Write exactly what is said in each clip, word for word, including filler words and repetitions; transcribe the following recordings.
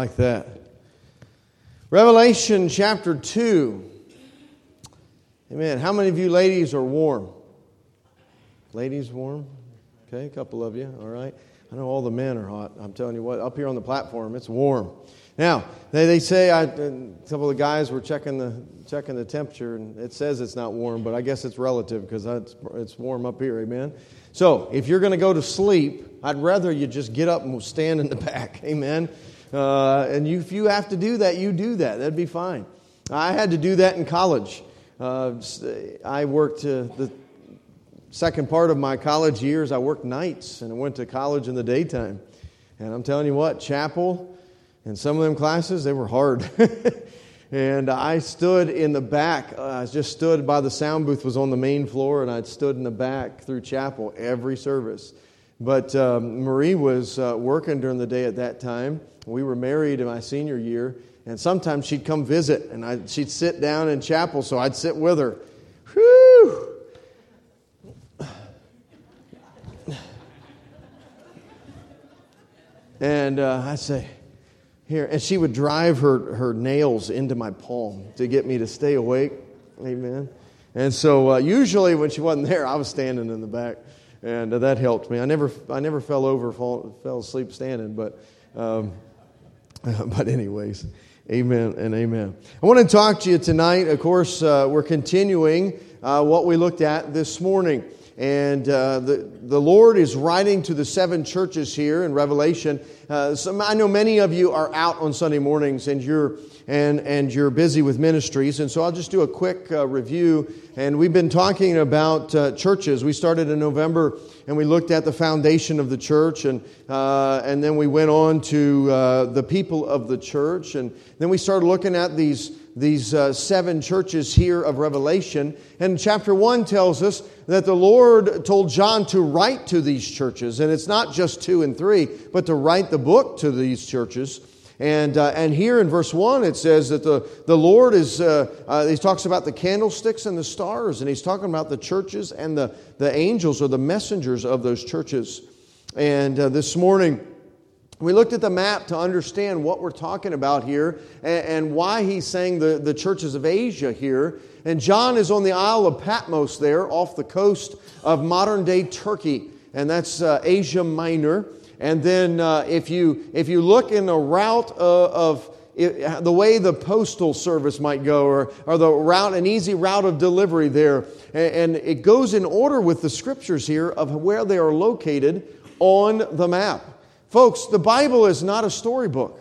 like that. Revelation chapter two. Amen. How many of you ladies are warm? Ladies warm? Okay, a couple of you. All right. I know all the men are hot. I'm telling you what, up here on the platform, it's warm. Now, they, they say, I, a couple of the guys were checking the checking the temperature, and it says it's not warm, but I guess it's relative because it's, it's warm up here, amen? So, if you're going to go to sleep, I'd rather you just get up and stand in the back, amen? Uh, and you, if you have to do that, you do that. That'd be fine. I had to do that in college. Uh, I worked uh, the second part of my college years, I worked nights, and I went to college in the daytime. And I'm telling you what, chapel and some of them classes, they were hard. And I stood in the back. Uh, I just stood by the sound booth, was on the main floor, and I stood in the back through chapel every service. But um, Marie was uh, working during the day at that time. We were married in my senior year, and sometimes she'd come visit, and I'd, she'd sit down in chapel, so I'd sit with her. Whew! And uh, I'd say, here, and she would drive her, her nails into my palm to get me to stay awake. Amen. And so uh, usually when she wasn't there, I was standing in the back, and uh, that helped me. I never I never fell over, fall, fell asleep standing, but um, but anyways, amen and amen. I want to talk to you tonight. Of course, uh, we're continuing uh, what we looked at this morning. And uh, the, the Lord is writing to the seven churches here in Revelation. Uh, some, I know many of you are out on Sunday mornings and you're and and you're busy with ministries. And so I'll just do a quick uh, review. And we've been talking about uh, churches. We started in November and we looked at the foundation of the church. And uh, and then we went on to uh, the people of the church. And then we started looking at these these uh, seven churches here of Revelation. And chapter one tells us that the Lord told John to write to these churches. And it's not just two and three, but to write the book to these churches. And uh, and here in verse one it says that the, the Lord is, uh, uh, he talks about the candlesticks and the stars. And he's talking about the churches and the, the angels or the messengers of those churches. And uh, this morning we looked at the map to understand what we're talking about here and, and why he's saying the, the churches of Asia here. And John is on the Isle of Patmos there off the coast of modern-day Turkey. And that's uh, Asia Minor. And then uh, if you if you look in the route uh, of it, the way the postal service might go or, or the route, an easy route of delivery there. And, and it goes in order with the scriptures here of where they are located on the map. Folks, the Bible is not a storybook.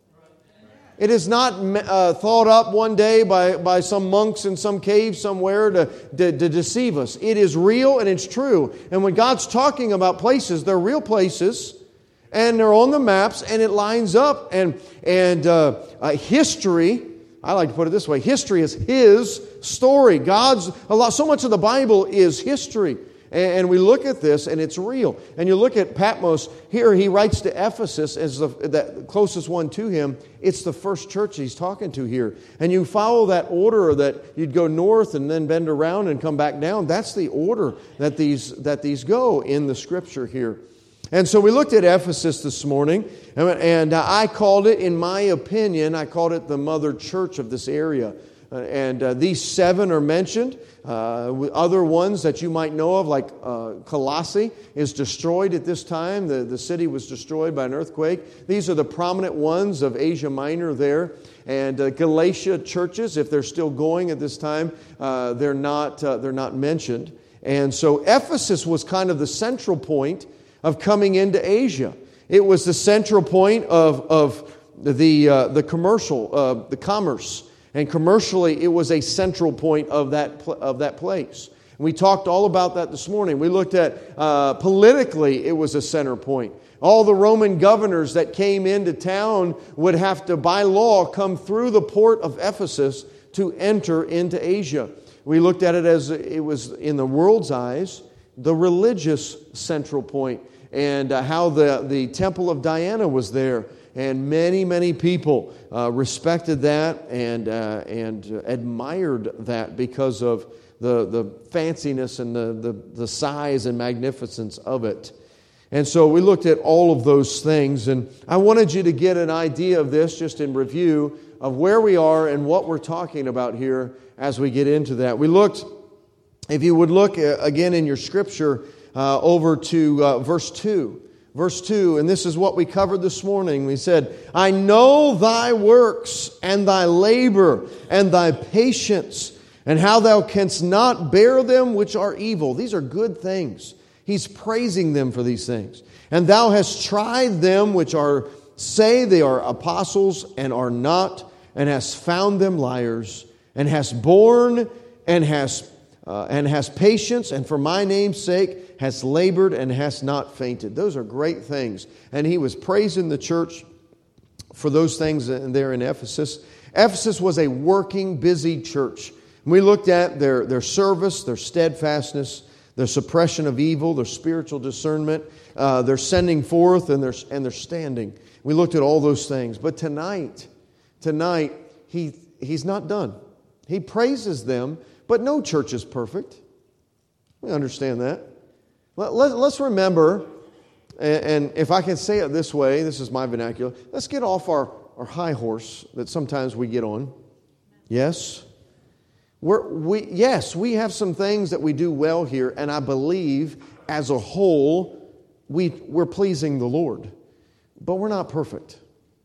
It is not uh, thought up one day by, by some monks in some cave somewhere to, to, to deceive us. It is real and it's true. And when God's talking about places, they're real places and they're on the maps and it lines up. And, and uh, uh, history, I like to put it this way, history is His story. God's, a lot, so much of the Bible is history. And we look at this, and it's real. And you look at Patmos, here he writes to Ephesus as the, the closest one to him. It's the first church he's talking to here. And you follow that order that you'd go north and then bend around and come back down. That's the order that these, that these go in the Scripture here. And so we looked at Ephesus this morning, and I called it, in my opinion, I called it the mother church of this area. Uh, and uh, these seven are mentioned. Uh, other ones that you might know of, like uh, Colossae, is destroyed at this time. The, the city was destroyed by an earthquake. These are the prominent ones of Asia Minor there. And uh, Galatia churches, if they're still going at this time, uh, they're not uh, they're not mentioned. And so Ephesus was kind of the central point of coming into Asia. It was the central point of of the uh, the commercial uh, the commerce. And commercially, it was a central point of that of that place. And we talked all about that this morning. We looked at uh, politically, it was a center point. All the Roman governors that came into town would have to, by law, come through the port of Ephesus to enter into Asia. We looked at it as it was, in the world's eyes, the religious central point, and uh, how the, the Temple of Diana was there. And many, many people uh, respected that and uh, and uh, admired that because of the, the fanciness and the, the, the size and magnificence of it. And so we looked at all of those things, and I wanted you to get an idea of this just in review of where we are and what we're talking about here as we get into that. We looked, if you would look again in your scripture uh, over to uh, verse two. Verse two, and this is what we covered this morning. We said, I know thy works and thy labor and thy patience, and how thou canst not bear them which are evil. These are good things. He's praising them for these things. And thou hast tried them which are say they are apostles and are not, and hast found them liars, and hast borne and hast uh, and hast patience, and for my name's sake hast labored and hast not fainted. Those are great things. And he was praising the church for those things there in Ephesus. Ephesus was a working, busy church. We looked at their, their service, their steadfastness, their suppression of evil, their spiritual discernment, uh, their sending forth, and their, and their standing. We looked at all those things. But tonight, tonight, he he's not done. He praises them, but no church is perfect. We understand that. Let, let, let's remember, and, and if I can say it this way, this is my vernacular, let's get off our, our high horse that sometimes we get on. Yes? We're, we, yes, we have some things that we do well here, and I believe as a whole, we, we're pleasing the Lord. But we're not perfect.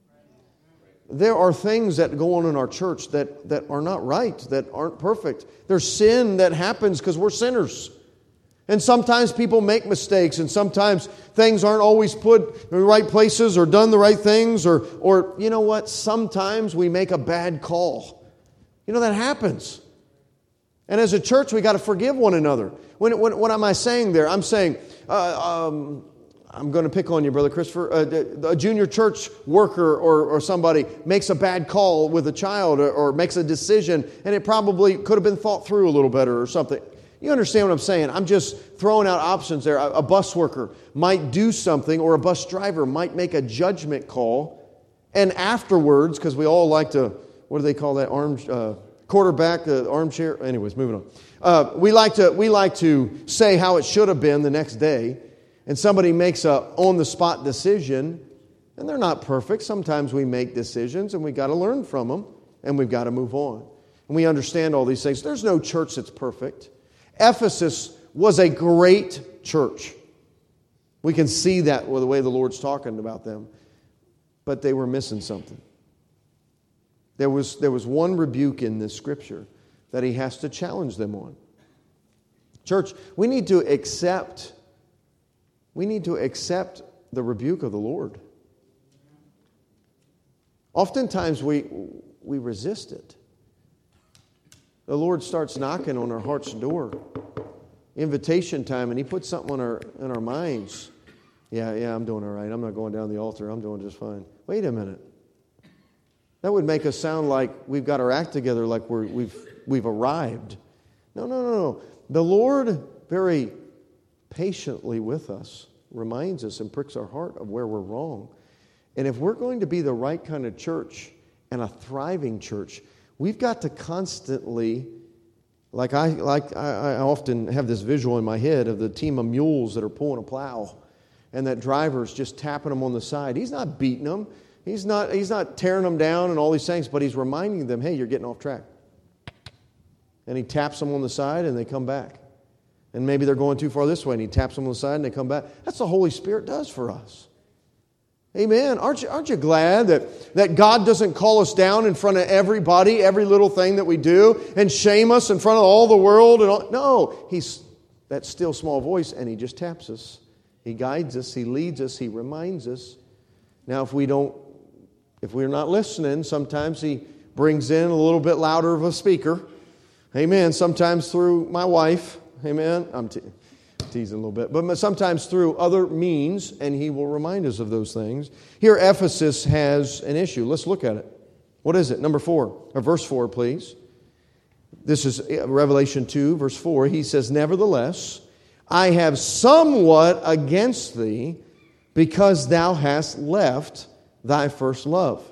There are things that go on in our church that, that are not right, that aren't perfect. There's sin that happens because we're sinners. And sometimes people make mistakes, and sometimes things aren't always put in the right places or done the right things, or, or you know what? Sometimes we make a bad call. You know, that happens. And as a church, we got to forgive one another. When, when, what am I saying there? I'm saying, uh, um, I'm going to pick on you, Brother Christopher. Uh, a junior church worker or, or somebody makes a bad call with a child, or, or makes a decision, and it probably could have been thought through a little better or something. You understand what I'm saying? I'm just throwing out options there. A, a bus worker might do something, or a bus driver might make a judgment call, and afterwards, because we all like to, what do they call that? Arm uh, quarterback, the armchair. Anyways, moving on. Uh, we like to we like to say how it should have been the next day. And somebody makes a on-the-spot decision, and they're not perfect. Sometimes we make decisions, and we've got to learn from them, and we've got to move on. And we understand all these things. There's no church that's perfect. Ephesus was a great church. We can see that with the way the Lord's talking about them. But they were missing something. There was, there was one rebuke in this scripture that he has to challenge them on. Church, we need to accept We need to accept the rebuke of the Lord. Oftentimes we we resist it. The Lord starts knocking on our heart's door. Invitation time, and He puts something in our in our minds. Yeah, yeah, I'm doing all right. I'm not going down the altar. I'm doing just fine. Wait a minute. That would make us sound like we've got our act together, like we're, we've we've arrived. No, no, no, no. The Lord very patiently with us, reminds us and pricks our heart of where we're wrong. And if we're going to be the right kind of church and a thriving church, we've got to constantly, like I like I, I often have this visual in my head of the team of mules that are pulling a plow, and that driver's just tapping them on the side. He's not beating them. He's not, he's not tearing them down and all these things, but he's reminding them, hey, you're getting off track. And he taps them on the side, and they come back. And maybe they're going too far this way, and he taps them on the side, and they come back. That's what the Holy Spirit does for us. Amen. Aren't you, aren't you glad that, that God doesn't call us down in front of everybody, every little thing that we do, and shame us in front of all the world? And all? No, He's that still small voice, and He just taps us. He guides us. He leads us. He reminds us. Now, if we don't, if we're not listening, sometimes He brings in a little bit louder of a speaker. Amen. Sometimes through my wife. Amen. I'm te- teasing a little bit. But sometimes through other means, and He will remind us of those things. Here, Ephesus has an issue. Let's look at it. What is it? Number four, or verse four, please. This is Revelation two, verse four. He says, nevertheless, I have somewhat against thee, because thou hast left thy first love.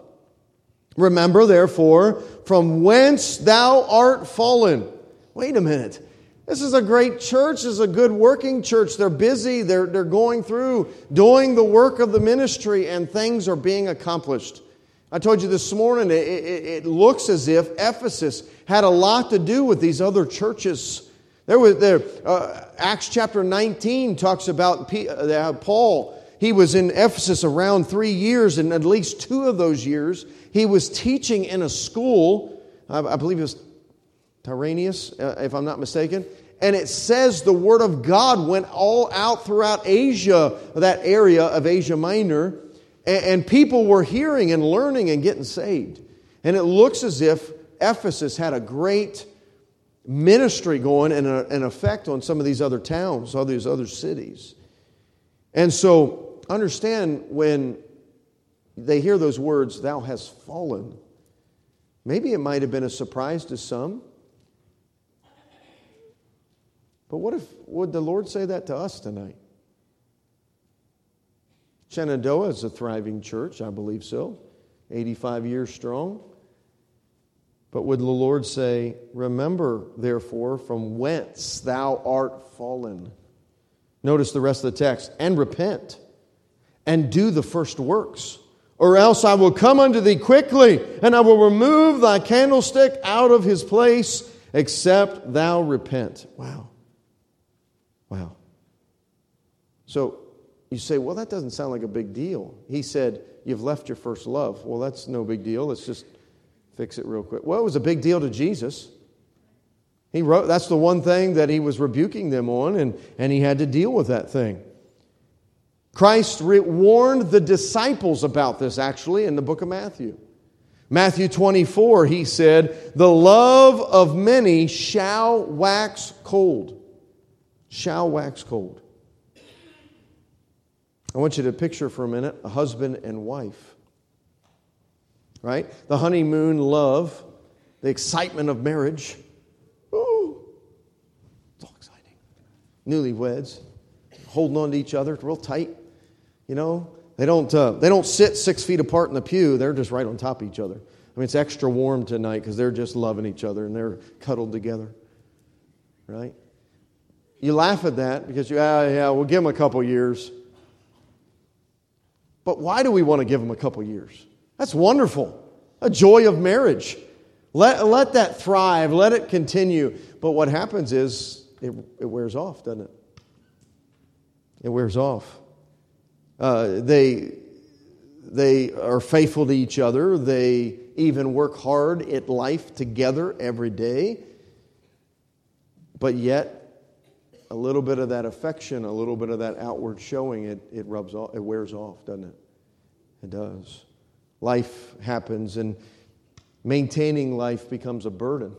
Remember, therefore, from whence thou art fallen. Wait a minute. This is a great church. This is a good working church. They're busy. They're, they're going through, doing the work of the ministry, and things are being accomplished. I told you this morning, it, it, it looks as if Ephesus had a lot to do with these other churches. There was there, uh, Acts chapter nineteen talks about P, uh, Paul. He was in Ephesus around three years, and at least two of those years, he was teaching in a school. I, I believe it was Tyrannus, uh, if I'm not mistaken. And it says the Word of God went all out throughout Asia, that area of Asia Minor, and, and people were hearing and learning and getting saved. And it looks as if Ephesus had a great ministry going and a, an effect on some of these other towns, all these other cities. And so understand when they hear those words, "Thou hast fallen," maybe it might have been a surprise to some. But what if, would the Lord say that to us tonight? Shenandoah is a thriving church, I believe so. eighty-five years strong. But would the Lord say, "Remember, therefore, from whence thou art fallen"? Notice the rest of the text. "And repent, and do the first works. Or else I will come unto thee quickly, and I will remove thy candlestick out of his place, except thou repent." Wow. Wow. So you say, well, that doesn't sound like a big deal. He said, you've left your first love. Well, that's no big deal. Let's just fix it real quick. Well, it was a big deal to Jesus. He wrote, that's the one thing that he was rebuking them on, and, and he had to deal with that thing. Christ re- warned the disciples about this, actually, in the book of Matthew. Matthew twenty-four, he said, "The love of many shall wax cold." Shall wax cold. I want you to picture for a minute a husband and wife. Right? The honeymoon love, the excitement of marriage. Ooh, it's all exciting. Newlyweds, holding on to each other real tight. You know, they don't uh, they don't sit six feet apart in the pew. They're just right on top of each other. I mean, it's extra warm tonight because they're just loving each other and they're cuddled together. Right? You laugh at that because you, ah, yeah, we'll give them a couple years. But why do we want to give them a couple years? That's wonderful. A joy of marriage. Let, let that thrive. Let it continue. But what happens is it, it wears off, doesn't it? It wears off. Uh, they, they are faithful to each other. They even work hard at life together every day. But yet, a little bit of that affection, a little bit of that outward showing, it, it rubs off, it wears off, doesn't it? It does. Life happens, and maintaining life becomes a burden.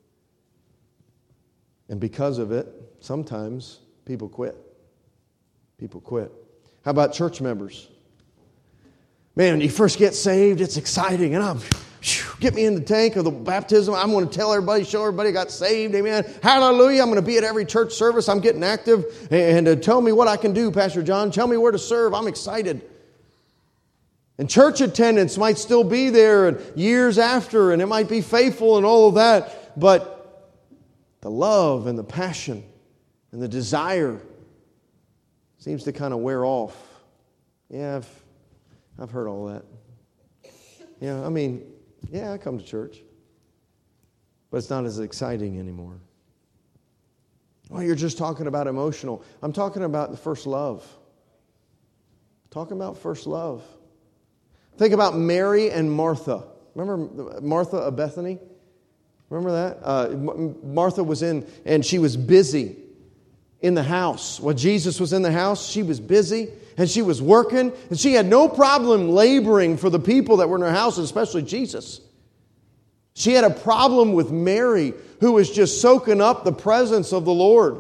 And because of it, sometimes people quit. People quit. How about church members? Man, when you first get saved, it's exciting, and I'm... Get me in the tank of the baptism. I'm going to tell everybody, show everybody I got saved. Amen. Hallelujah. I'm going to be at every church service. I'm getting active. And uh, tell me what I can do, Pastor John. Tell me where to serve. I'm excited. And church attendance might still be there and years after, and it might be faithful and all of that. But the love and the passion and the desire seems to kind of wear off. Yeah, I've, I've heard all that. Yeah, I mean... Yeah, I come to church. But it's not as exciting anymore. Well, you're just talking about emotional. I'm talking about the first love. Talking about first love. Think about Mary and Martha. Remember Martha of Bethany? Remember that? Uh, Martha was in, and she was busy in the house. When Jesus was in the house, she was busy. And she was working, and she had no problem laboring for the people that were in her house, especially Jesus. She had a problem with Mary, who was just soaking up the presence of the Lord.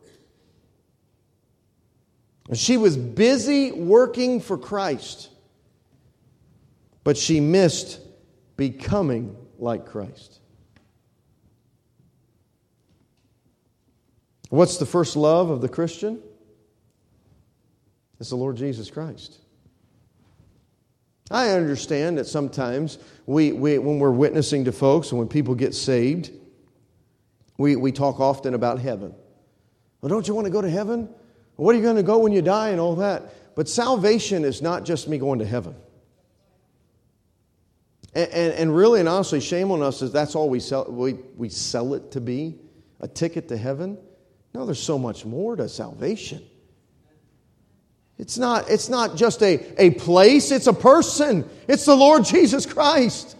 And she was busy working for Christ, but she missed becoming like Christ. What's the first love of the Christian? It's the Lord Jesus Christ. I understand that sometimes we, we when we're witnessing to folks and when people get saved, we, we talk often about heaven. Well, don't you want to go to heaven? What are you going to go when you die and all that? But salvation is not just me going to heaven. And, and, and really and honestly, shame on us is that's all we sell, we, we sell it to be, a ticket to heaven. No, there's so much more to salvation. It's not, it's not just a, a place, it's a person. It's the Lord Jesus Christ.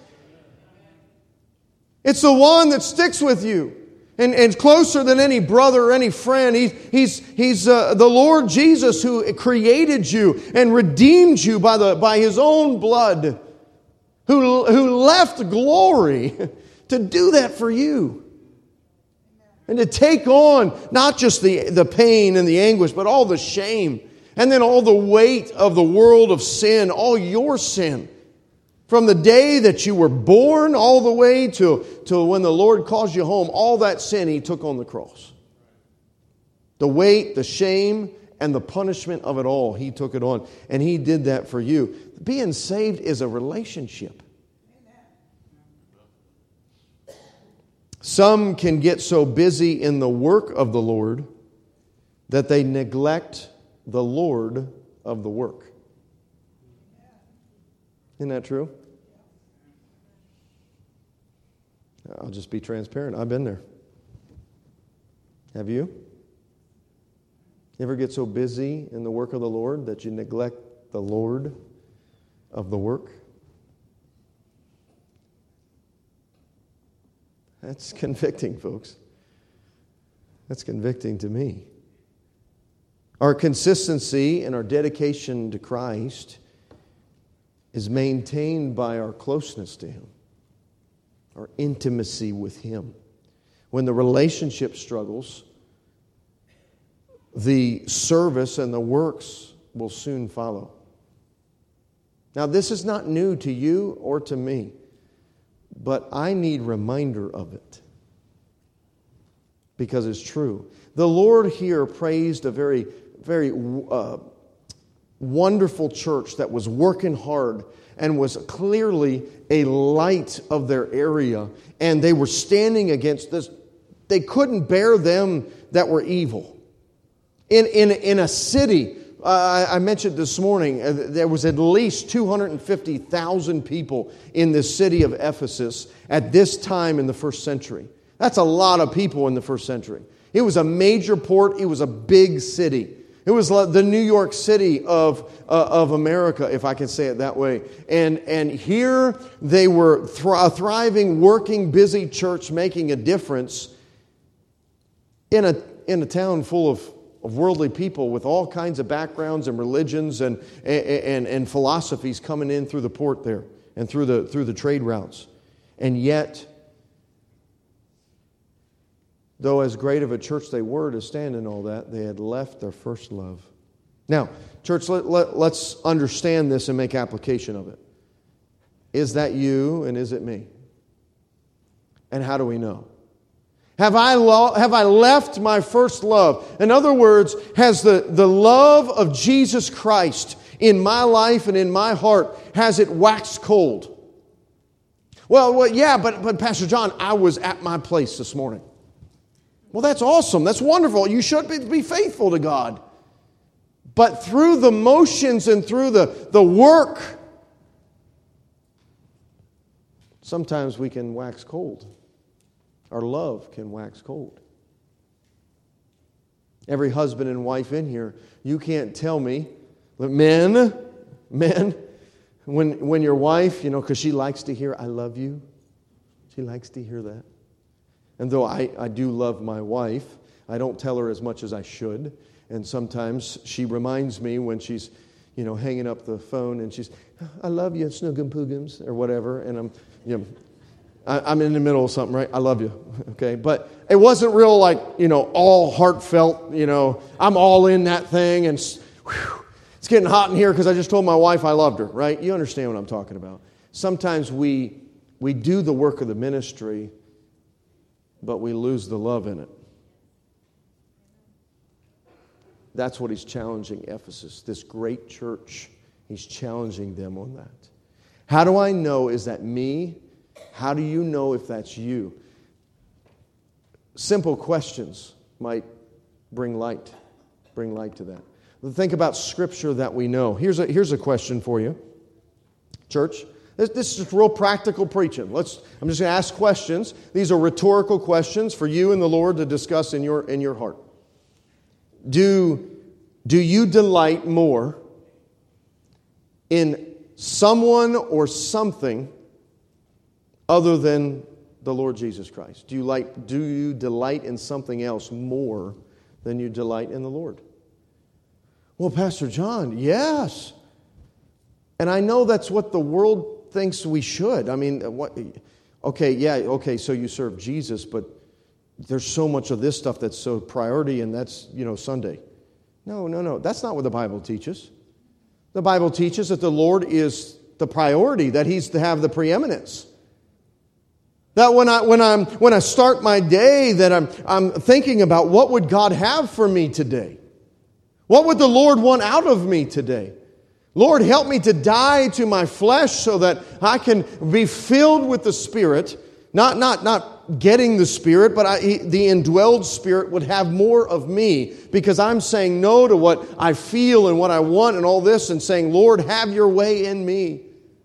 It's the one that sticks with you. And, and closer than any brother or any friend. He, he's he's uh, the Lord Jesus who created you and redeemed you by, the, by His own blood. Who, who left glory to do that for you. And to take on not just the, the pain and the anguish, but all the shame. And then all the weight of the world of sin, all your sin. From the day that you were born all the way to, to when the Lord calls you home, all that sin He took on the cross. The weight, the shame, and the punishment of it all, He took it on. And He did that for you. Being saved is a relationship. Some can get so busy in the work of the Lord that they neglect the Lord of the work. Isn't that true? I'll just be transparent. I've been there. Have you? You ever get so busy in the work of the Lord that you neglect the Lord of the work? That's convicting, folks. That's convicting to me. Our consistency and our dedication to Christ is maintained by our closeness to Him, our intimacy with Him. When the relationship struggles, the service and the works will soon follow. Now, this is not new to you or to me, but I need reminder of it because it's true. The Lord here praised a very, very uh, wonderful church that was working hard and was clearly a light of their area. And they were standing against this. They couldn't bear them that were evil. In, in, in a city, uh, I mentioned this morning, uh, there was at least two hundred fifty thousand people in this city of Ephesus at this time in the first century. That's a lot of people in the first century. It was a major port. It was a big city. It was the New York City of, uh, of America, if I can say it that way. And, and here they were thr- a thriving, working, busy church making a difference in a, in a town full of, of worldly people with all kinds of backgrounds and religions and, and, and philosophies coming in through the port there and through the, through the trade routes. And yet, though as great of a church they were to stand in all that, they had left their first love. Now, church, let, let, let's understand this and make application of it. Is that you and is it me? And how do we know? Have I, lo- have I left my first love? In other words, has the, the love of Jesus Christ in my life and in my heart, has it waxed cold? Well, well yeah, but, but Pastor John, I was at my place this morning. Well, that's awesome. That's wonderful. You should be, be faithful to God. But through the motions and through the, the work, sometimes we can wax cold. Our love can wax cold. Every husband and wife in here, you can't tell me, but men, men, when, when your wife, you know, because she likes to hear, I love you. She likes to hear that. And though I, I do love my wife, I don't tell her as much as I should. And sometimes she reminds me when she's, you know, hanging up the phone and she's, I love you, snoogum poogums, or whatever. And I'm, you know, I, I'm in the middle of something, right? I love you, okay? But it wasn't real like, you know, all heartfelt, you know, I'm all in that thing and whew, it's getting hot in here because I just told my wife I loved her, right? You understand what I'm talking about. Sometimes we we do the work of the ministry, but we lose the love in it. That's what he's challenging Ephesus, this great church. He's challenging them on that. How do I know? Is that me? How do you know if that's you? Simple questions might bring light. Bring light to that. Think about Scripture that we know. Here's a, here's a question for you, church. This, this is just real practical preaching. Let's. I'm just going to ask questions. These are rhetorical questions for you and the Lord to discuss in your, in your heart. Do, do you delight more in someone or something other than the Lord Jesus Christ? Do you like, do you delight in something else more than you delight in the Lord? Well, Pastor John, yes. And I know that's what the world thinks we should. I mean, what? Okay, yeah, okay, so you serve Jesus, but there's so much of this stuff that's so priority, and that's, you know, Sunday. No, no, no. That's not what the Bible teaches. The Bible teaches that the Lord is the priority, that He's to have the preeminence. That when I when I'm when I start my day, that I'm I'm thinking about what would God have for me today? What would the Lord want out of me today? Lord, help me to die to my flesh so that I can be filled with the Spirit. Not not not getting the Spirit, but I, the indwelled Spirit would have more of me, because I'm saying no to what I feel and what I want and all this, and saying, Lord, have your way in me.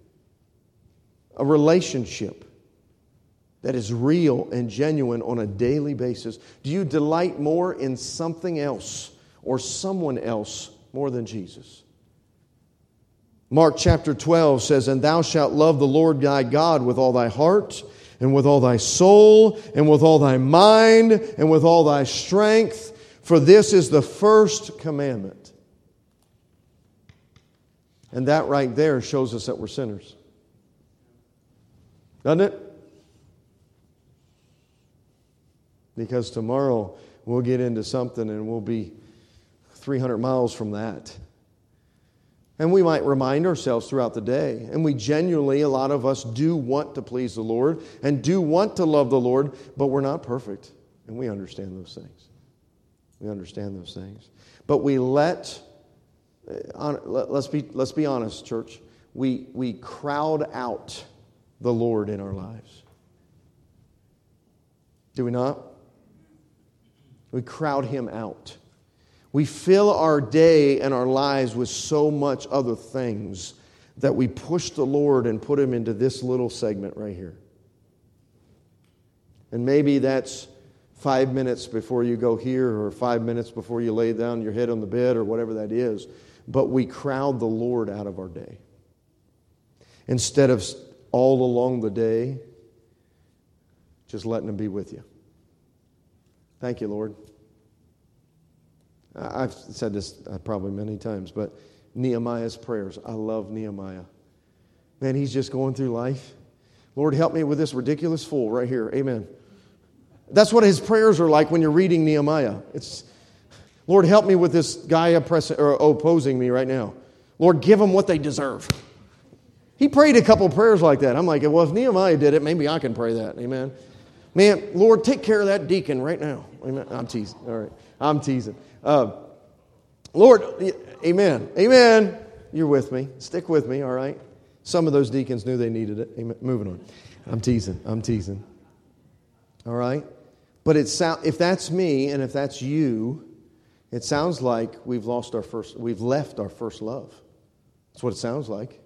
A relationship that is real and genuine on a daily basis. Do you delight more in something else or someone else more than Jesus? Mark chapter twelve says, and thou shalt love the Lord thy God with all thy heart, and with all thy soul, and with all thy mind, and with all thy strength, for this is the first commandment. And that right there shows us that we're sinners. Doesn't it? Because tomorrow we'll get into something and we'll be three hundred miles from that. And we might remind ourselves throughout the day. And we genuinely, a lot of us do want to please the Lord and do want to love the Lord, but we're not perfect. And we understand those things. We understand those things. But we let, let's be, let's be honest, church. We, we crowd out the Lord in our lives. Do we not? We crowd Him out. We fill our day and our lives with so much other things that we push the Lord and put Him into this little segment right here. And maybe that's five minutes before you go here, or five minutes before you lay down your head on the bed, or whatever that is. But we crowd the Lord out of our day. Instead of all along the day, just letting Him be with you. Thank you, Lord. I've said this probably many times, but Nehemiah's prayers. I love Nehemiah. Man, he's just going through life. Lord, help me with this ridiculous fool right here. Amen. That's what his prayers are like when you're reading Nehemiah. It's, Lord, help me with this guy oppressing, or opposing me right now. Lord, give them what they deserve. He prayed a couple prayers like that. I'm like, well, if Nehemiah did it, maybe I can pray that. Amen. Man, Lord, take care of that deacon right now. Amen. I'm teasing. All right. I'm teasing. Uh, Lord, amen. Amen. You're with me. Stick with me, all right? Some of those deacons knew they needed it. Amen. Moving on. I'm teasing. I'm teasing. All right? But it sound, if that's me and if that's you, it sounds like we've lost our first, we've left our first love. That's what it sounds like.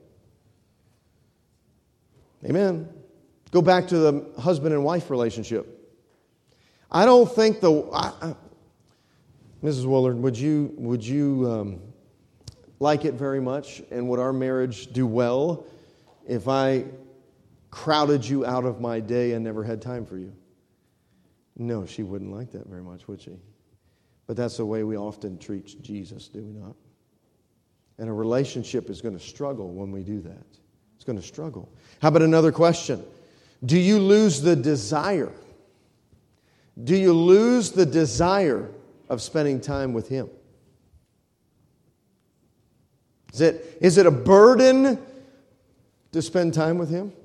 Amen. Go back to the husband and wife relationship. I don't think the... I, I, Missus Willard, would you would you um, like it very much, and would our marriage do well if I crowded you out of my day and never had time for you? No, she wouldn't like that very much, would she? But that's the way we often treat Jesus, do we not? And a relationship is going to struggle when we do that. It's going to struggle. How about another question? Do you lose the desire? Do you lose the desire of spending time with Him? Is it, is it a burden to spend time with Him?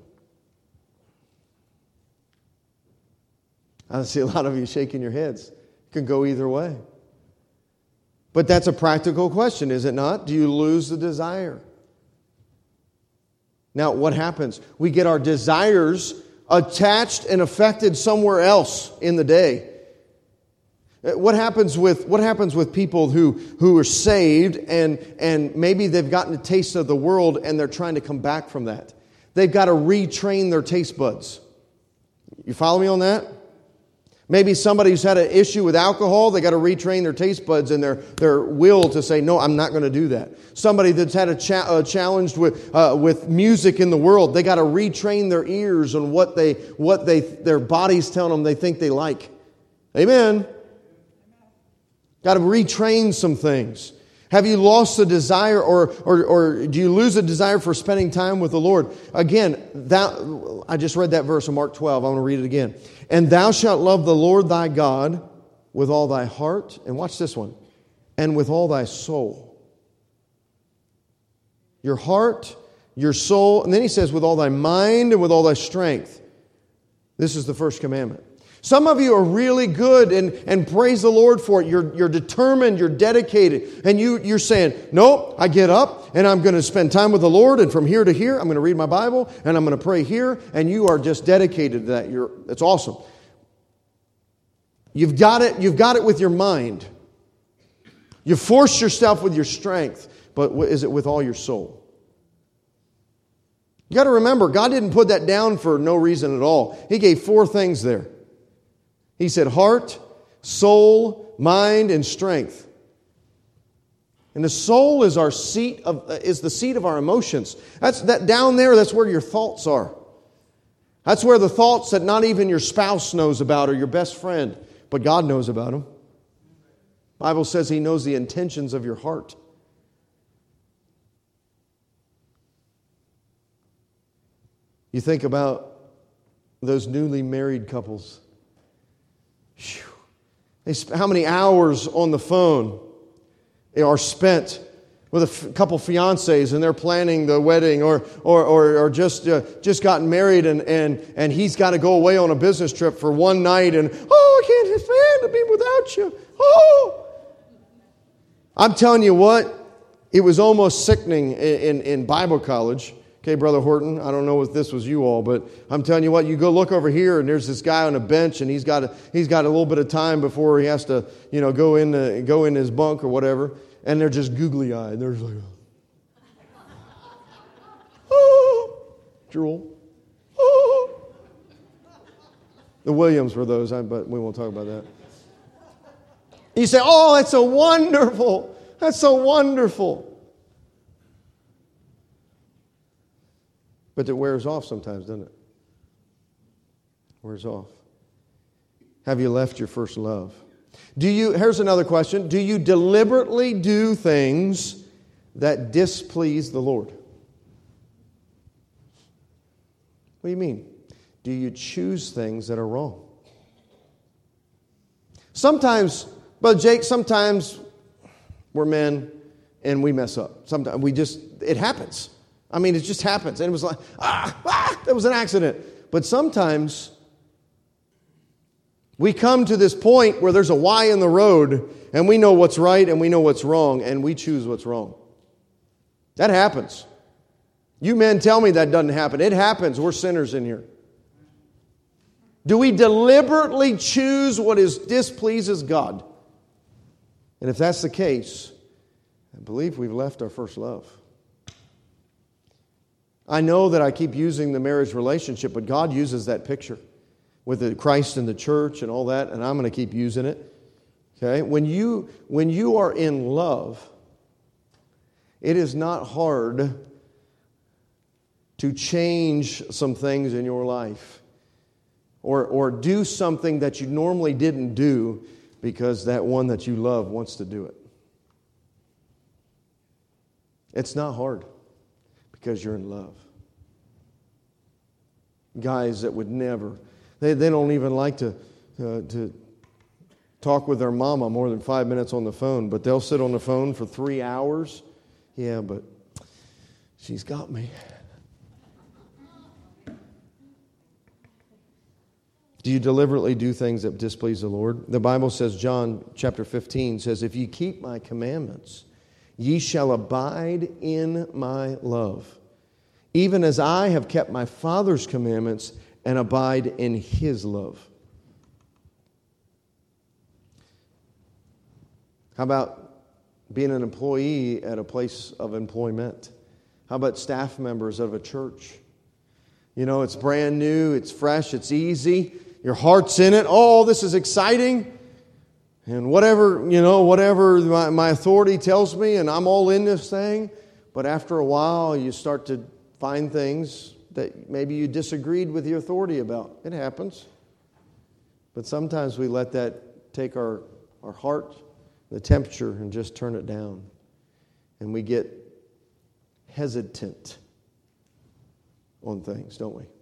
I see a lot of you shaking your heads. It can go either way. But that's a practical question, is it not? Do you lose the desire? Now, what happens? We get our desires attached and affected somewhere else in the day. What happens with what happens with people who, who are saved and, and maybe they've gotten a taste of the world and they're trying to come back from that? They've got to retrain their taste buds. You follow me on that? Maybe somebody who's had an issue with alcohol, they got to retrain their taste buds and their, their will to say, no, I'm not going to do that. Somebody that's had a, cha- a challenge with uh, with music in the world, they got to retrain their ears on what they what they their bodies tell them they think they like. Amen. Got to retrain some things. Have you lost the desire or, or or do you lose a desire for spending time with the Lord? Again, that, I just read that verse in Mark twelve. I want to read it again. And thou shalt love the Lord thy God with all thy heart. And watch this one. And with all thy soul. Your heart, your soul. And then he says with all thy mind and with all thy strength. This is the first commandment. Some of you are really good and, and praise the Lord for it. You're, you're determined, you're dedicated. And you, you're saying, nope, I get up and I'm going to spend time with the Lord. And from here to here, I'm going to read my Bible and I'm going to pray here. And you are just dedicated to that. You're, it's awesome. You've got it, you've got it with your mind. You force yourself with your strength. But is it with all your soul? You got to remember, God didn't put that down for no reason at all. He gave four things there. He said heart, soul, mind, and strength. And the soul is our seat of is the seat of our emotions. That's that down there, that's where your thoughts are. That's where the thoughts that not even your spouse knows about or your best friend, but God knows about them. The Bible says He knows the intentions of your heart. You think about those newly married couples. They sp- how many hours on the phone are spent with a f- couple fiancés and they're planning the wedding, or or or, or just uh, just gotten married and, and and he's got to go away on a business trip for one night and oh, I can't stand to be without you. Oh, I'm telling you what, it was almost sickening in, in, in Bible college. Okay, Brother Horton, I don't know if this was you all, but I'm telling you what, you go look over here and there's this guy on a bench and he's got a, he's got a little bit of time before he has to, you know, go in the, go in his bunk or whatever, and they're just googly eyed. They're just like, oh, drool, oh. The Williams were those, but we won't talk about that. You say, oh, that's so wonderful. That's so wonderful. But it wears off sometimes, doesn't it? Wears off. Have you left your first love? Do you, here's another question. Do you deliberately do things that displease the Lord? What do you mean? Do you choose things that are wrong? Sometimes, Brother Jake, sometimes we're men and we mess up. Sometimes we just, it happens. I mean, it just happens. And it was like, ah, ah, that was an accident. But sometimes we come to this point where there's a Y in the road and we know what's right and we know what's wrong and we choose what's wrong. That happens. You men tell me that doesn't happen. It happens. We're sinners in here. Do we deliberately choose what is displeases God? And if that's the case, I believe we've left our first love. I know that I keep using the marriage relationship, but God uses that picture with the Christ and the church and all that, and I'm going to keep using it. Okay? When you, when you are in love, it is not hard to change some things in your life or, or do something that you normally didn't do because that one that you love wants to do it. It's not hard. Because you're in love. Guys that would never, they, they don't even like to, uh, to talk with their mama more than five minutes on the phone, but they'll sit on the phone for three hours. Yeah, but she's got me. Do you deliberately do things that displease the Lord? The Bible says, John chapter fifteen says, if ye keep my commandments, ye shall abide in my love, even as I have kept my Father's commandments and abide in His love. How about being an employee at a place of employment? How about staff members of a church? You know, it's brand new, it's fresh, it's easy. Your heart's in it. Oh, this is exciting. And whatever, you know, whatever my, my authority tells me, and I'm all in this thing. But after a while, you start to find things that maybe you disagreed with your authority about. It happens. But sometimes we let that take our, our heart, the temperature, and just turn it down. And we get hesitant on things, don't we?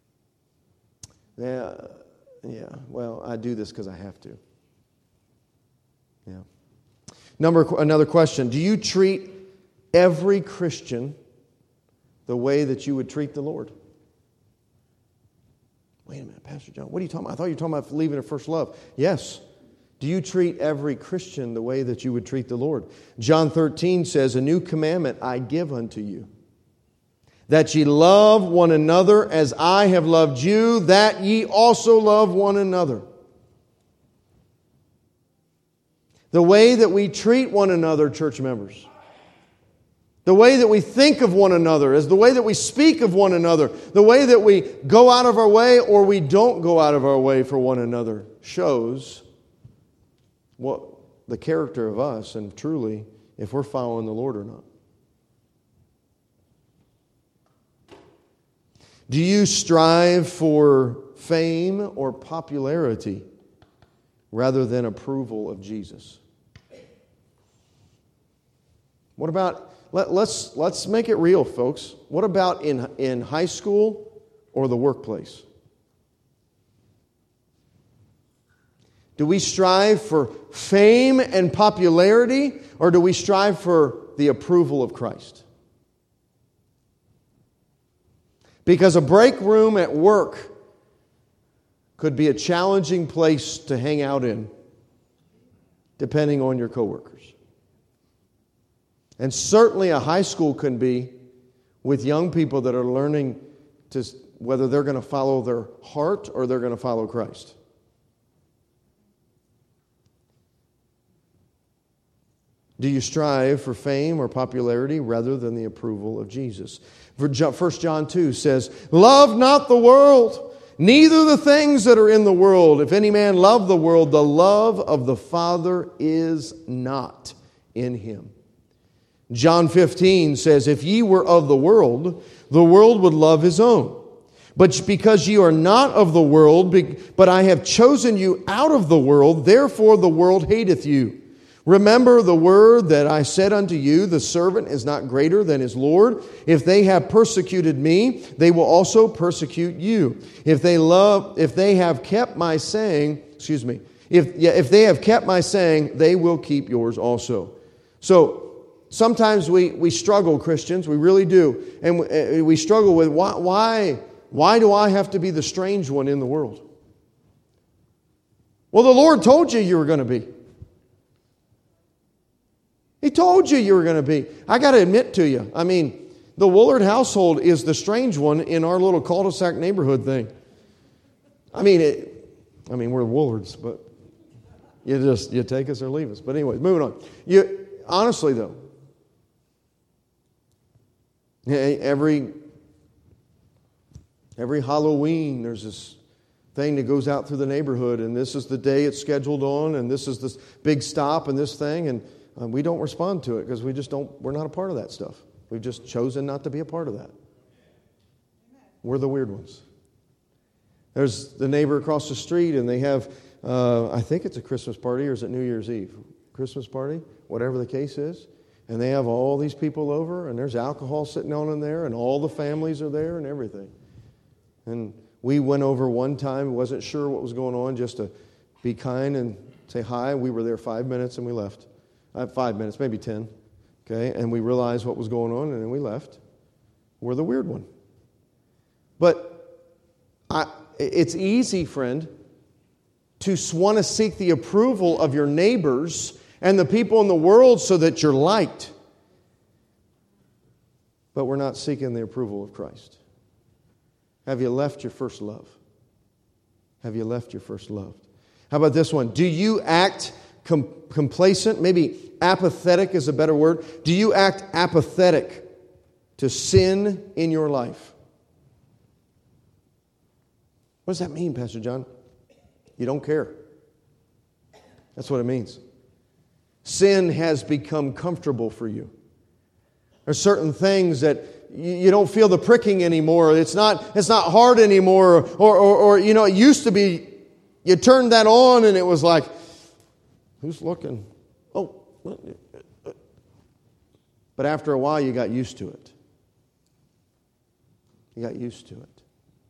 Yeah, yeah. Well, I do this because I have to. Yeah. Number another question: do you treat every Christian the way that you would treat the Lord? Wait a minute, Pastor John. What are you talking about? I thought you were talking about leaving a first love. Yes. Do you treat every Christian the way that you would treat the Lord? John thirteen says, "A new commandment I give unto you, that ye love one another as I have loved you, that ye also love one another." The way that we treat one another, church members, the way that we think of one another, is the way that we speak of one another, the way that we go out of our way or we don't go out of our way for one another, shows what the character of us and truly if we're following the Lord or not. Do you strive for fame or popularity rather than approval of Jesus? What about, let, let's, let's make it real, folks. What about in, in high school or the workplace? Do we strive for fame and popularity, or do we strive for the approval of Christ? Because a break room at work could be a challenging place to hang out in, depending on your coworkers. And certainly a high school can be with young people that are learning to whether they're going to follow their heart or they're going to follow Christ. Do you strive for fame or popularity rather than the approval of Jesus? First John two says, "Love not the world, neither the things that are in the world. If any man love the world, the love of the Father is not in him." John fifteen says, "If ye were of the world, the world would love his own. But because ye are not of the world, but I have chosen you out of the world, therefore the world hateth you. Remember the word that I said unto you, the servant is not greater than his Lord. If they have persecuted me, they will also persecute you. If they love, if they have kept my saying, excuse me, if yeah, if they have kept my saying, they will keep yours also." So sometimes we, we struggle, Christians, we really do. And we, we struggle with why, why, why do I have to be the strange one in the world? Well, the Lord told you you were going to be. He told you you were going to be. I got to admit to you, I mean, the Woolard household is the strange one in our little cul-de-sac neighborhood thing. I mean, it, I mean, we're Woollards, but you just, you take us or leave us. But anyway, moving on. You, honestly, though, every, every Halloween, there's this thing that goes out through the neighborhood, and this is the day it's scheduled on, and this is this big stop and this thing, and Um, we don't respond to it because we just don't, we're not a part of that stuff. We've just chosen not to be a part of that. We're the weird ones. There's the neighbor across the street and they have, uh, I think it's a Christmas party or is it New Year's Eve? Christmas party, whatever the case is. And they have all these people over and there's alcohol sitting on in there and all the families are there and everything. And we went over one time, wasn't sure what was going on, just to be kind and say hi. We were there five minutes and we left. Uh, five minutes, maybe ten. Okay, and we realized what was going on, and then we left. We're the weird one. But I, it's easy, friend, to want to seek the approval of your neighbors and the people in the world so that you're liked. But we're not seeking the approval of Christ. Have you left your first love? Have you left your first love? How about this one? Do you act com- complacent? Maybe apathetic is a better word. Do you act apathetic to sin in your life? What does that mean, Pastor John? You don't care. That's what it means. Sin has become comfortable for you. There's certain things that you don't feel the pricking anymore. It's not, it's not hard anymore. Or, or, or, you know, it used to be, you turned that on and it was like, who's looking? Oh. But after a while, you got used to it. You got used to it.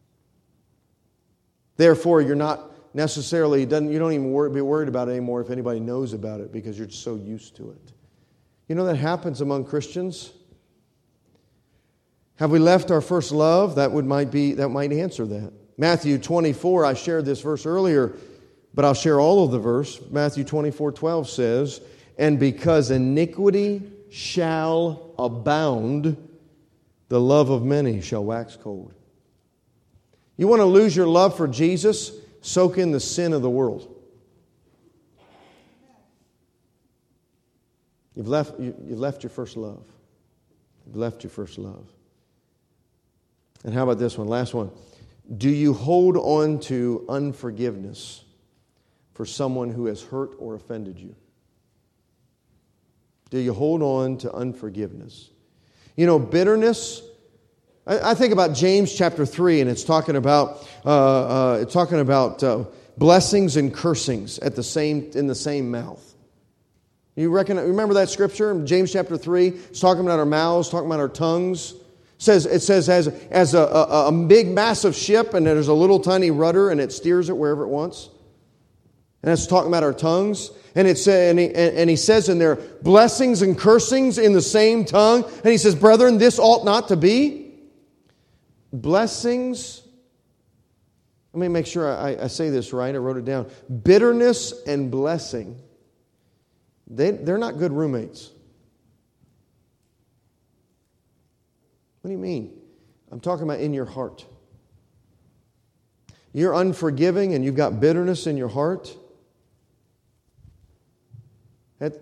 Therefore, you're not necessarily, doesn't, you don't even worry, be worried about it anymore if anybody knows about it because you're so used to it. You know that happens among Christians? Have we left our first love? That would might be that might answer that. Matthew twenty-four, I shared this verse earlier, but I'll share all of the verse. Matthew twenty-four twelve says, "And because iniquity shall abound, the love of many shall wax cold." You want to lose your love for Jesus? Soak in the sin of the world. You've left, you, you've left your first love. You've left your first love. And how about this one? Last one. Do you hold on to unforgiveness for someone who has hurt or offended you? Do you hold on to unforgiveness? You know, bitterness. I, I think about James chapter three, and it's talking about uh, uh, it's talking about uh, blessings and cursings at the same in the same mouth. You reckon? Remember that scripture in James chapter three? It's talking about our mouths, talking about our tongues. It says, it says as, as a, a, a big, massive ship, and there's a little tiny rudder, and it steers it wherever it wants. And it's talking about our tongues. And, it's, and, he, and he says in there, blessings and cursings in the same tongue. And he says, brethren, this ought not to be. Blessings, let me make sure I, I say this right. I wrote it down. Bitterness and blessing, they, they're not good roommates. What do you mean? I'm talking about in your heart. You're unforgiving and you've got bitterness in your heart. That,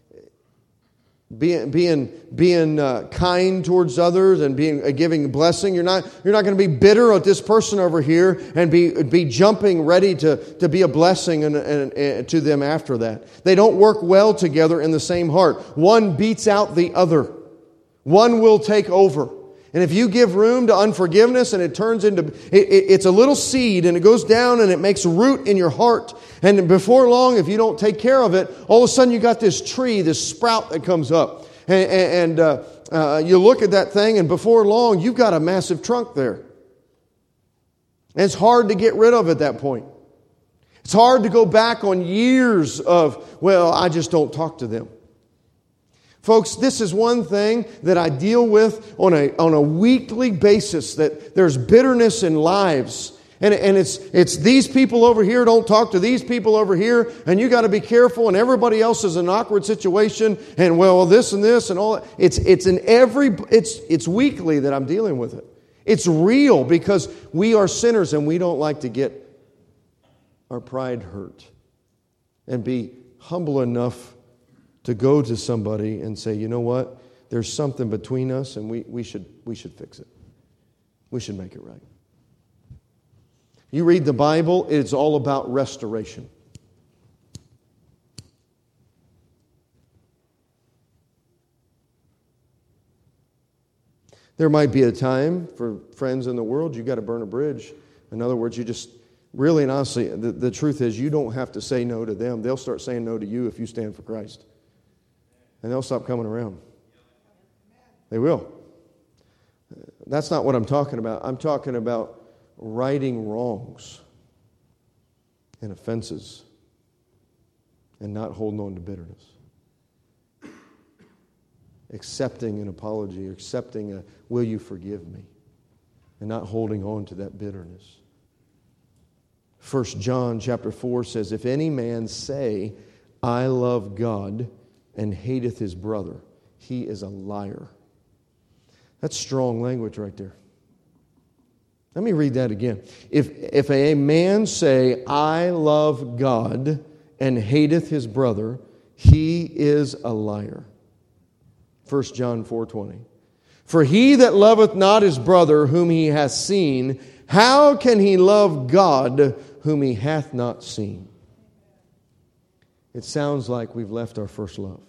being being being uh, kind towards others and being uh, giving blessing. You're not you're not going to be bitter at this person over here and be be jumping ready to, to be a blessing and, and, and to them after that. They don't work well together in the same heart. One beats out the other. One will take over. And if you give room to unforgiveness and it turns into, it, it, it's a little seed and it goes down and it makes root in your heart. And before long, if you don't take care of it, all of a sudden you got this tree, this sprout that comes up. And, and uh, uh, you look at that thing and before long, you've got a massive trunk there. And it's hard to get rid of at that point. It's hard to go back on years of, well, I just don't talk to them. Folks, this is one thing that I deal with on a on a weekly basis, that there's bitterness in lives. And, and it's it's these people over here don't talk to these people over here, and you got to be careful, and everybody else is in an awkward situation, and well, this and this and all that. It's it's in every it's it's weekly that I'm dealing with it. It's real because we are sinners and we don't like to get our pride hurt and be humble enough to go to somebody and say, you know what? There's something between us and we, we should we should fix it. We should make it right. You read the Bible, it's all about restoration. There might be a time for friends in the world, you got to burn a bridge. In other words, you just, really and honestly, the, the truth is you don't have to say no to them. They'll start saying no to you if you stand for Christ. And they'll stop coming around. They will. That's not what I'm talking about. I'm talking about righting wrongs and offenses and not holding on to bitterness. Accepting an apology, or accepting a, will you forgive me? And not holding on to that bitterness. First John chapter four says, if any man say, I love God, and hateth his brother, he is a liar. That's strong language right there. Let me read that again. If, if a man say, I love God, and hateth his brother, he is a liar. First John four twenty. For he that loveth not his brother whom he hath seen, how can he love God whom he hath not seen? It sounds like we've left our first love.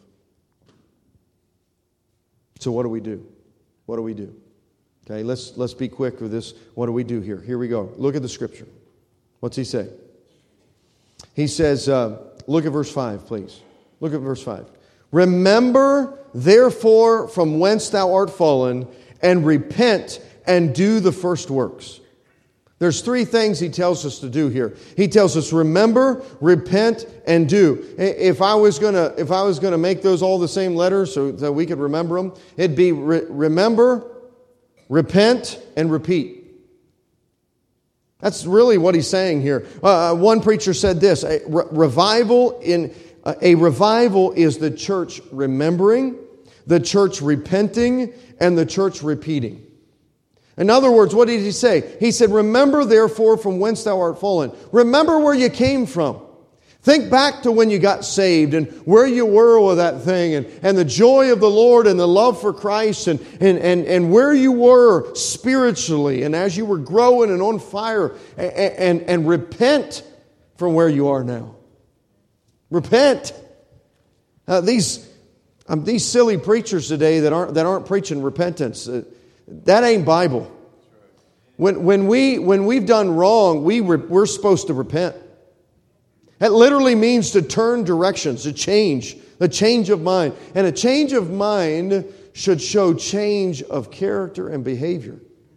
So what do we do? What do we do? Okay, let's let's be quick with this. What do we do here? Here we go. Look at the scripture. What's he say? He says, uh, look at verse five, please. Look at verse five. Remember, therefore, from whence thou art fallen, and repent and do the first works. There's three things he tells us to do here. He tells us remember, repent, and do. If I was gonna, if I was gonna make those all the same letters so that we could remember them, it'd be re- remember, repent, and repeat. That's really what he's saying here. Uh, one preacher said this: a re- revival in uh, a revival is the church remembering, the church repenting, and the church repeating. In other words, what did he say? He said, remember therefore from whence thou art fallen. Remember where you came from. Think back to when you got saved and where you were with that thing and, and the joy of the Lord and the love for Christ and, and, and, and where you were spiritually and as you were growing and on fire and, and, and repent from where you are now. Repent. Uh, these, um, these silly preachers today that aren't, that aren't preaching repentance, uh, that ain't Bible. When, when, we, when we've done wrong, we re, we're supposed to repent. That literally means to turn directions, to change, a change of mind. And a change of mind should show change of character and behavior.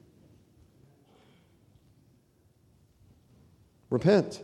Repent.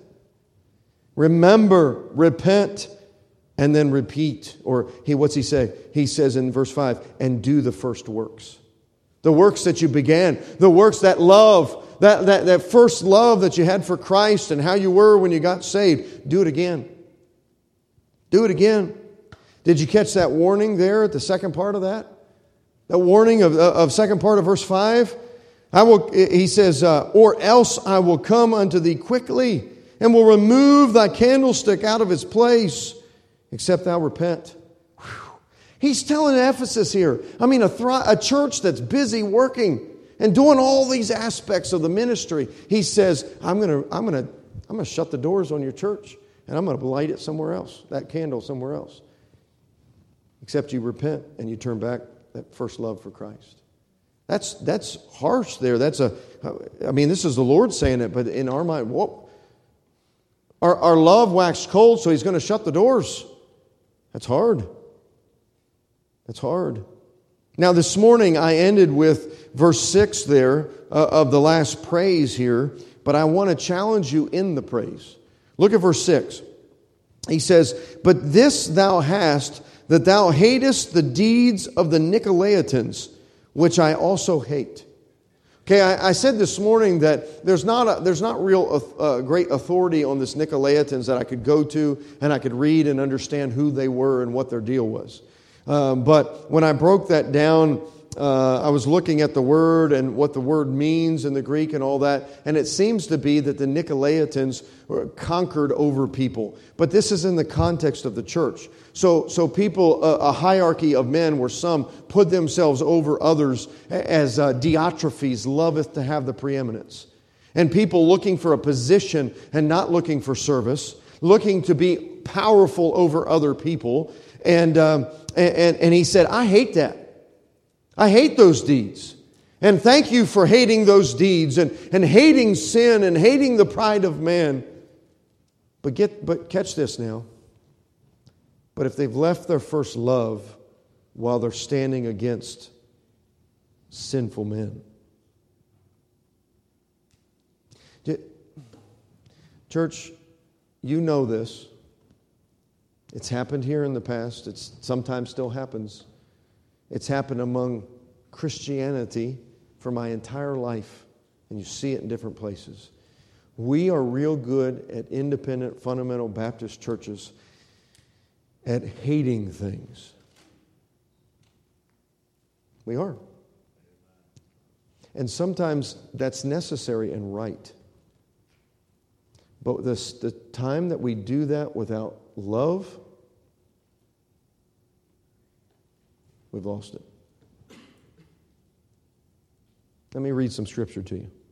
Remember, repent, and then repeat. Or he, what's he say? He says in verse five, and do the first works. The works that you began, the works that love, that, that, that first love that you had for Christ and how you were when you got saved. Do it again. Do it again. Did you catch that warning there at the second part of that? That warning of, of second part of verse five? I will, he says, uh, or else I will come unto thee quickly and will remove thy candlestick out of its place, except thou repent. He's telling Ephesus here, I mean, a, thri- a church that's busy working and doing all these aspects of the ministry. He says, I'm going to I'm going to, I'm going to shut the doors on your church and I'm going to light it somewhere else, that candle somewhere else. Except you repent and you turn back that first love for Christ. That's that's harsh there. That's a, I mean, this is the Lord saying it, but in our mind, what? Our, our love waxed cold, so he's going to shut the doors. That's hard. It's hard. Now, this morning I ended with verse six there uh, of the last praise here, but I want to challenge you in the praise. Look at verse six. He says, but this thou hast, that thou hatest the deeds of the Nicolaitans, which I also hate. Okay, I, I said this morning that there's not a, there's not real uh, great authority on this Nicolaitans that I could go to and I could read and understand who they were and what their deal was. Um, but when I broke that down, uh, I was looking at the word and what the word means in the Greek and all that. And it seems to be that the Nicolaitans conquered over people. But this is in the context of the church. So, so people, a, a hierarchy of men where some put themselves over others, as uh, Diotrephes loveth to have the preeminence. And people looking for a position and not looking for service, looking to be powerful over other people. And, um, and and he said, I hate that. I hate those deeds. And thank you for hating those deeds and, and hating sin and hating the pride of man. But get but catch this now. But if they've left their first love while they're standing against sinful men. Church, you know this. It's happened here in the past. It sometimes still happens. It's happened among Christianity for my entire life. And you see it in different places. We are real good at independent fundamental Baptist churches at hating things. We are. And sometimes that's necessary and right. But this, the time that we do that without love, we've lost it. Let me read some scripture to you.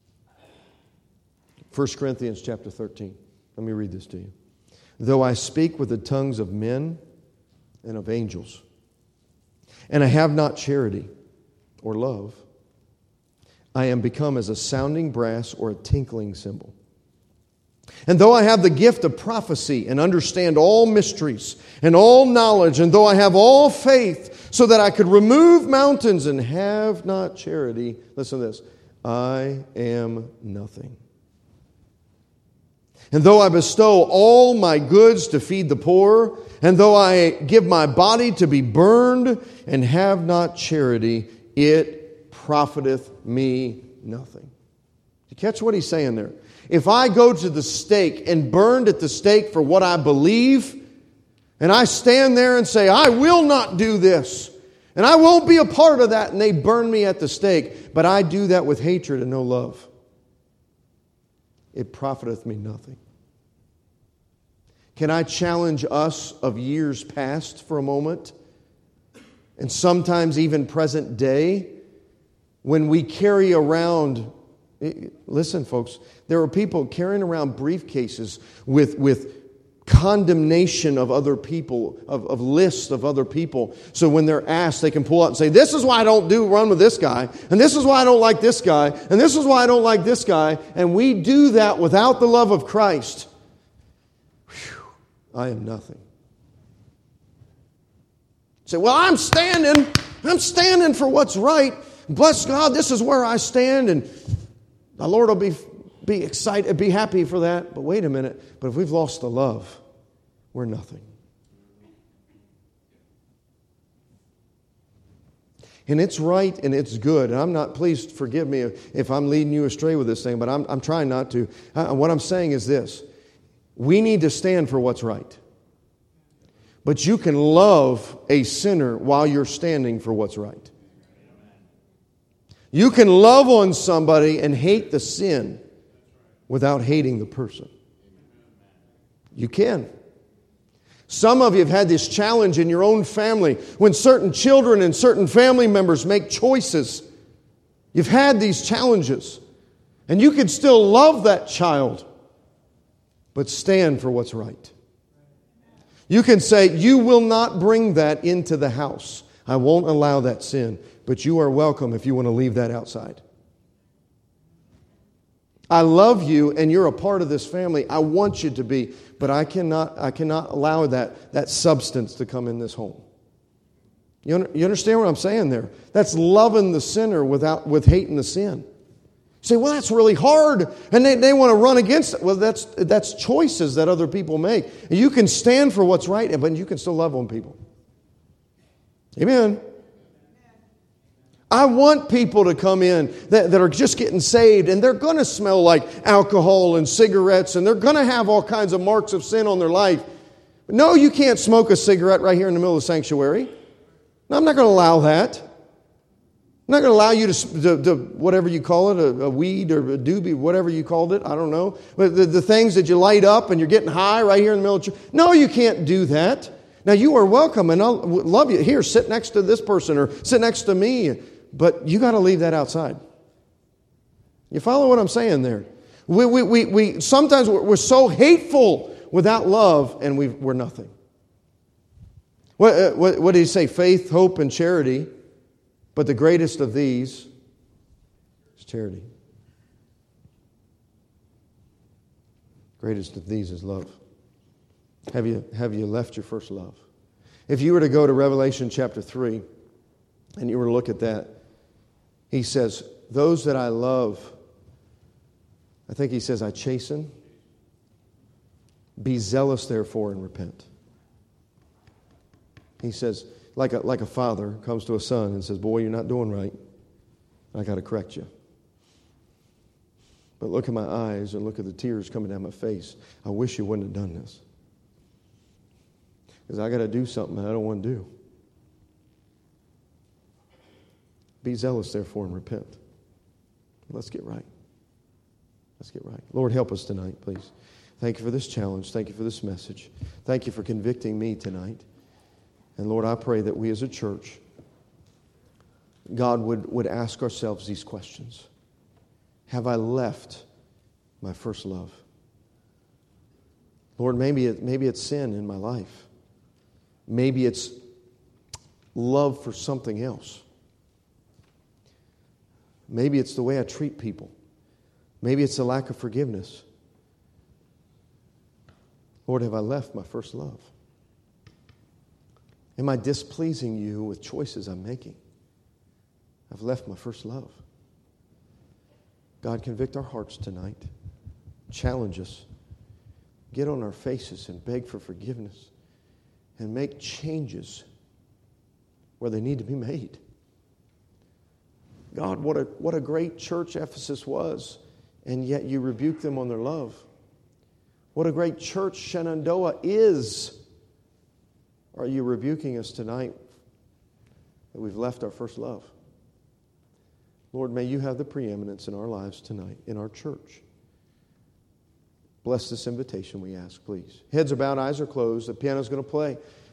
First Corinthians chapter thirteen. Let me read this to you. Though I speak with the tongues of men and of angels, and I have not charity or love, I am become as a sounding brass or a tinkling cymbal. And though I have the gift of prophecy and understand all mysteries and all knowledge, and though I have all faith so that I could remove mountains and have not charity, listen to this, I am nothing. And though I bestow all my goods to feed the poor, and though I give my body to be burned and have not charity, it profiteth me nothing. You catch what he's saying there? If I go to the stake and burned at the stake for what I believe, and I stand there and say, I will not do this, and I won't be a part of that, and they burn me at the stake, but I do that with hatred and no love, it profiteth me nothing. Can I challenge us of years past for a moment? And sometimes even present day, when we carry around, listen folks, there are people carrying around briefcases with, with condemnation of other people, of, of lists of other people. So when they're asked, they can pull out and say, this is why I don't do run with this guy, and this is why I don't like this guy, and this is why I don't like this guy. And we do that without the love of Christ. Whew, I am nothing. Say, well, I'm standing, I'm standing for what's right. Bless God, this is where I stand, and the Lord will be be excited, be happy for that. But wait a minute. But if we've lost the love, we're nothing. And it's right and it's good. And I'm not, please forgive me if, if I'm leading you astray with this thing, but I'm, I'm trying not to. Uh, what I'm saying is this. We need to stand for what's right. But you can love a sinner while you're standing for what's right. You can love on somebody and hate the sin without hating the person. You can. Some of you have had this challenge in your own family when certain children and certain family members make choices. You've had these challenges. And you can still love that child, but stand for what's right. You can say, you will not bring that into the house. I won't allow that sin, but you are welcome if you want to leave that outside. I love you and you're a part of this family. I want you to be, but I cannot I cannot allow that, that substance to come in this home. You, under, you understand what I'm saying there? That's loving the sinner without with hating the sin. You say, well, that's really hard, and they, they want to run against it. Well, that's that's choices that other people make. And you can stand for what's right, but you can still love on people. Amen. I want people to come in that, that are just getting saved, and they're going to smell like alcohol and cigarettes, and they're going to have all kinds of marks of sin on their life. But no, you can't smoke a cigarette right here in the middle of the sanctuary. No, I'm not going to allow that. I'm not going to allow you to, to, to whatever you call it, a, a weed or a doobie, whatever you called it, I don't know. But the, the things that you light up and you're getting high right here in the middle of church. No, you can't do that. Now, you are welcome, and I'll love you. Here, sit next to this person or sit next to me. But you got to leave that outside. You follow what I'm saying there? We, we, we, we sometimes we're, we're so hateful without love, and we we're nothing. What, uh, what, what did he say? Faith, hope, and charity. But the greatest of these is charity. Greatest of these is love. Have you, have you left your first love? If you were to go to Revelation chapter three, and you were to look at that, he says, those that I love, I think he says, I chasten. Be zealous, therefore, and repent. He says, like a, like a father comes to a son and says, boy, you're not doing right. I got to correct you. But look at my eyes and look at the tears coming down my face. I wish you wouldn't have done this. Because I got to do something that I don't want to do. Be zealous, therefore, and repent. Let's get right. Let's get right. Lord, help us tonight, please. Thank you for this challenge. Thank you for this message. Thank you for convicting me tonight. And Lord, I pray that we as a church, God, would, would ask ourselves these questions. Have I left my first love? Lord, maybe it, maybe it's sin in my life. Maybe it's love for something else. Maybe it's the way I treat people. Maybe it's a lack of forgiveness. Lord, have I left my first love? Am I displeasing you with choices I'm making? I've left my first love. God, convict our hearts tonight. Challenge us. Get on our faces and beg for forgiveness. And make changes where they need to be made. God, what a, what a great church Ephesus was. And yet you rebuke them on their love. What a great church Shenandoah is. Are you rebuking us tonight that we've left our first love? Lord, may you have the preeminence in our lives tonight, in our church. Bless this invitation, we ask, please. Heads are bowed, eyes are closed. The piano's going to play.